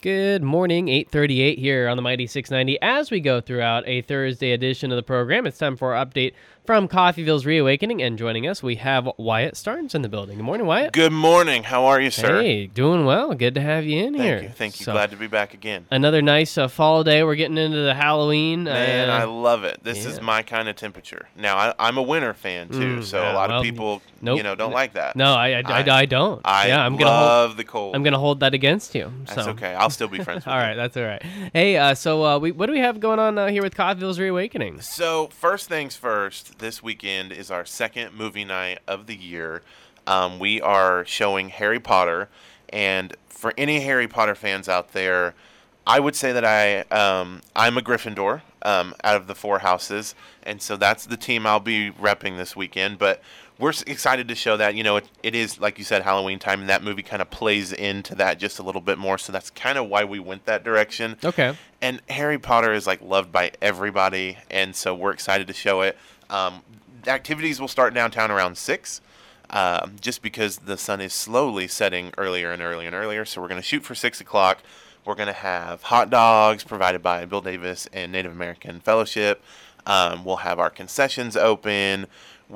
Good morning, 8:38 here on the Mighty 690. As we go throughout a Thursday edition of the program, it's time for our update from Coffeyville's Reawakening, and joining us, we have Wyatt Starnes in the building. Good morning, Wyatt. Good morning. How are you, sir? Hey, doing well. Good to have you in here. Thank you. Glad to be back again. Another nice fall day. We're getting into the Halloween. Man, I love it. This is my kind of temperature. Now, I'm a winter fan, too, so a lot of people, don't like that. No, I don't. I love the cold. I'm going to hold that against you. That's okay. I'll still be friends with you. All right, that's all right. Hey, what do we have going on here with Coffeyville's Reawakening? So, first things first, this weekend is our second movie night of the year. We are showing Harry Potter, and for any Harry Potter fans out there, I would say that I'm a Gryffindor out of the four houses, and so that's the team I'll be repping this weekend. But we're excited to show that, it is, like you said, Halloween time, and that movie kind of plays into that just a little bit more, so that's kind of why we went that direction. Okay. And Harry Potter is, loved by everybody, and so we're excited to show it. The activities will start downtown around 6, just because the sun is slowly setting earlier and earlier and earlier, so we're going to shoot for 6 o'clock. We're going to have hot dogs provided by Bill Davis and Native American Fellowship. We'll have our concessions open.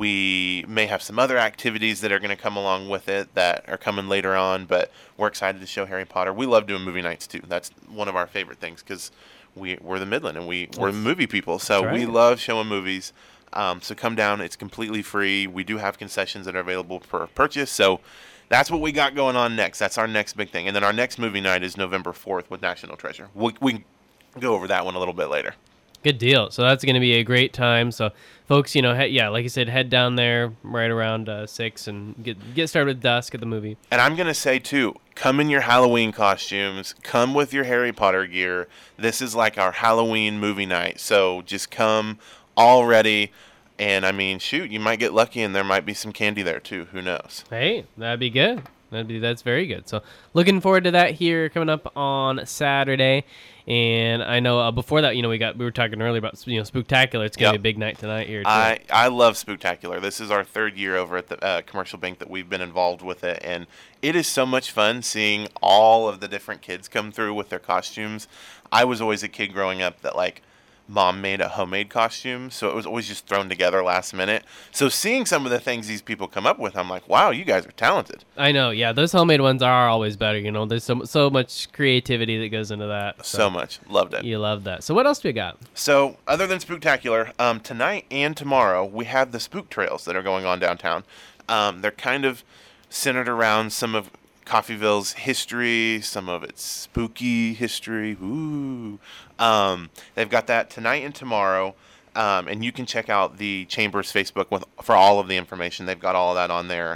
We may have some other activities that are going to come along with it that are coming later on, but we're excited to show Harry Potter. We love doing movie nights, too. That's one of our favorite things because we're the Midland, and we're movie people, so we love showing movies. So come down. It's completely free. We do have concessions that are available for purchase, so that's what we got going on next. That's our next big thing. And then our next movie night is November 4th with National Treasure. We can go over that one a little bit later. Good deal. So that's going to be a great time. So folks, like you said, head down there right around 6 and get started with dusk at the movie. And I'm going to say, too, come in your Halloween costumes. Come with your Harry Potter gear. This is like our Halloween movie night. So just come all ready. And, you might get lucky and there might be some candy there, too. Who knows? Hey, that'd be good. That's very good. So looking forward to that here coming up on Saturday. And I know before that, we were talking earlier about, Spooktacular. It's going to be a big night tonight here, too. I love Spooktacular. This is our third year over at the Commercial Bank that we've been involved with it. And it is so much fun seeing all of the different kids come through with their costumes. I was always a kid growing up that, Mom made a homemade costume, so it was always just thrown together last minute. So seeing some of the things these people come up with, I'm like, wow, you guys are talented. I know, yeah. Those homemade ones are always better, There's so much creativity that goes into that. So much. Loved it. You love that. So what else do we got? So other than Spooktacular, tonight and tomorrow, we have the spook trails that are going on downtown. They're kind of centered around some of Coffeyville's history, some of its spooky history. Ooh. They've got that tonight and tomorrow, and you can check out the Chamber's Facebook for all of the information. They've got all of that on there.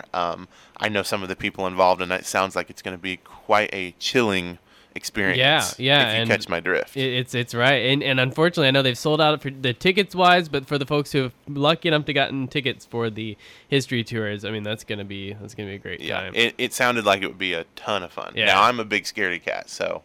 I know some of the people involved, and it sounds like it's going to be quite a chilling experience. Yeah. If you catch my drift. It's right. And unfortunately, I know they've sold out for the tickets-wise, but for the folks who are lucky enough to gotten tickets for the history tours, that's going to be a great time. It sounded like it would be a ton of fun. Yeah. Now, I'm a big scaredy cat, so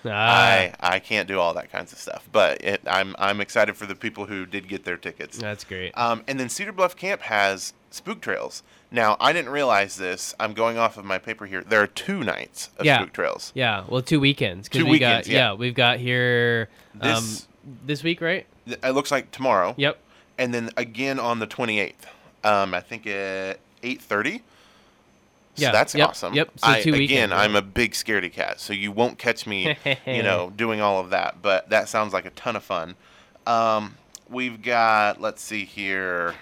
I can't do all that kinds of stuff. But I'm excited for the people who did get their tickets. That's great. And then Cedar Bluff Camp has spook trails. Now, I didn't realize this. I'm going off of my paper here. There are 2 nights of spook trails. Yeah, well, 2 weekends. 2 weekends, we've got here this week, right? It looks like tomorrow. Yep. And then again on the 28th. I think at 8:30. So that's awesome. Yep. So 2 weekends. Again, I'm a big scaredy cat, so you won't catch me, doing all of that. But that sounds like a ton of fun. We've got, let's see here.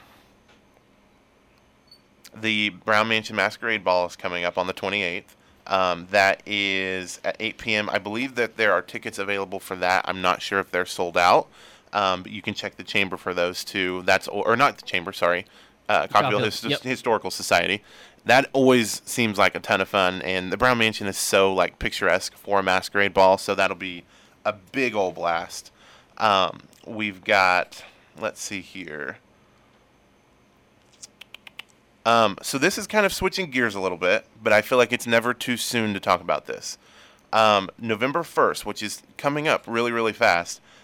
The Brown Mansion Masquerade Ball is coming up on the 28th. That is at 8 p.m. I believe that there are tickets available for that. I'm not sure if they're sold out, but you can check the Chamber for those too. Or not the Chamber, sorry, Coffeyville Historical Society. That always seems like a ton of fun, and the Brown Mansion is so picturesque for a masquerade ball, so that'll be a big old blast. We've got, let's see here. So this is kind of switching gears a little bit, but I feel like it's never too soon to talk about this. November 1st, which is coming up really, really fast,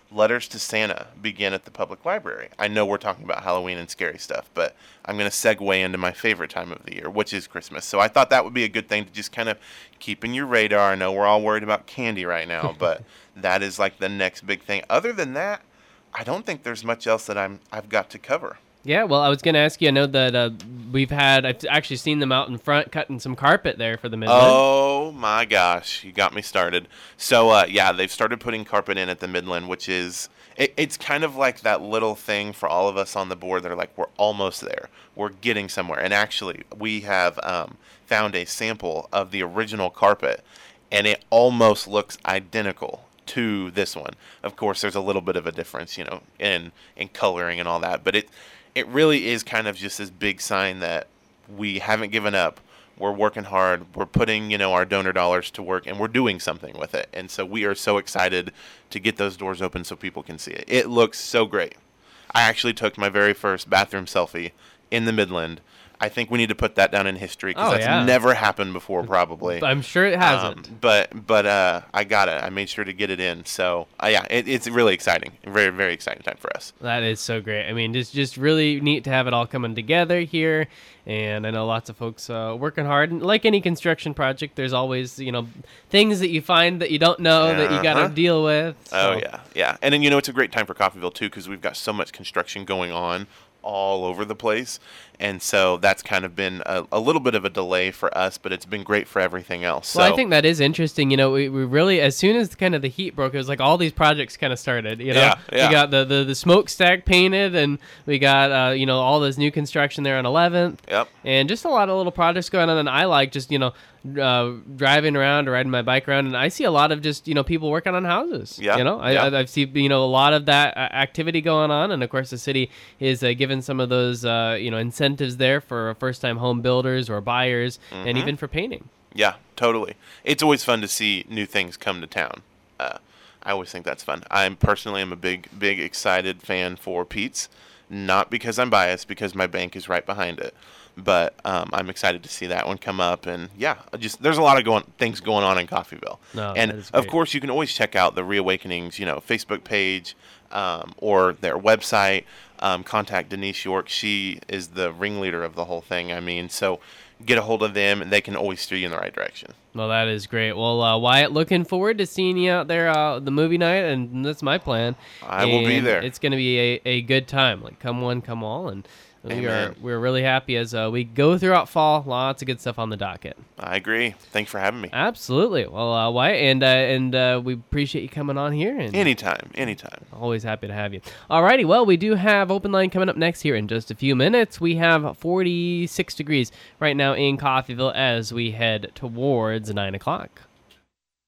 Letters to Santa begin at the public library. I know we're talking about Halloween and scary stuff, but I'm going to segue into my favorite time of the year, which is Christmas. So I thought that would be a good thing to just kind of keep in your radar. I know we're all worried about candy right now, but that is like the next big thing. Other than that, I don't think there's much else that I've got to cover. Yeah, well, I was going to ask you, I know that I've actually seen them out in front cutting some carpet there for the Midland. Oh my gosh, you got me started. So yeah, they've started putting carpet in at the Midland, which is, it's kind of like that little thing for all of us on the board that are like, we're almost there. We're getting somewhere. And actually, we have found a sample of the original carpet, and it almost looks identical to this one. Of course, there's a little bit of a difference, in coloring and all that, but it really is kind of just this big sign that we haven't given up. We're working hard. We're putting, our donor dollars to work, and we're doing something with it. And so we are so excited to get those doors open so people can see it. It looks so great. I actually took my very first bathroom selfie in the Midland. I think we need to put that down in history because never happened before, probably. I'm sure it hasn't. But I got it. I made sure to get it in. So yeah, it's really exciting. Very, very exciting time for us. That is so great. I mean, it's just really neat to have it all coming together here. And I know lots of folks working hard. And like any construction project, there's always, things that you find that you don't know that you got to deal with. So. Oh, yeah. And then, it's a great time for Coffeyville, too, because we've got so much construction going on all over the place, and so that's kind of been a little bit of a delay for us, but it's been great for everything else. Well, I think that is interesting. We really, as soon as kind of the heat broke, it was like all these projects kind of started. Yeah. We got the smokestack painted, and we got all this new construction there on 11th. Yep. And just a lot of little projects going on, and I like just driving around or riding my bike around, and I see a lot of just people working on houses. Yeah. I've seen a lot of that activity going on, and of course the city is giving some of those incentives there for first-time home builders or buyers, and even for painting. Yeah, totally. It's always fun to see new things come to town. I always think that's fun. I personally am a big excited fan for Pete's, not because I'm biased, because my bank is right behind it. But I'm excited to see that one come up, and there's a lot of things going on in Coffeyville. No, and of course, you can always check out the Reawakenings, Facebook page or their website. Contact Denise York; she is the ringleader of the whole thing. I mean, so get a hold of them, and they can always steer you in the right direction. Well, that is great. Well, Wyatt, looking forward to seeing you out there the movie night, and that's my plan. I will be there. It's going to be a good time. Like, come one, come all, and we're really happy as we go throughout fall. Lots of good stuff on the docket. I agree. Thanks for having me. Absolutely. Well, Wyatt, and we appreciate you coming on here. And anytime. Always happy to have you. Alrighty. Well, we do have Open Line coming up next here in just a few minutes. We have 46 degrees right now in Coffeyville as we head towards 9 o'clock.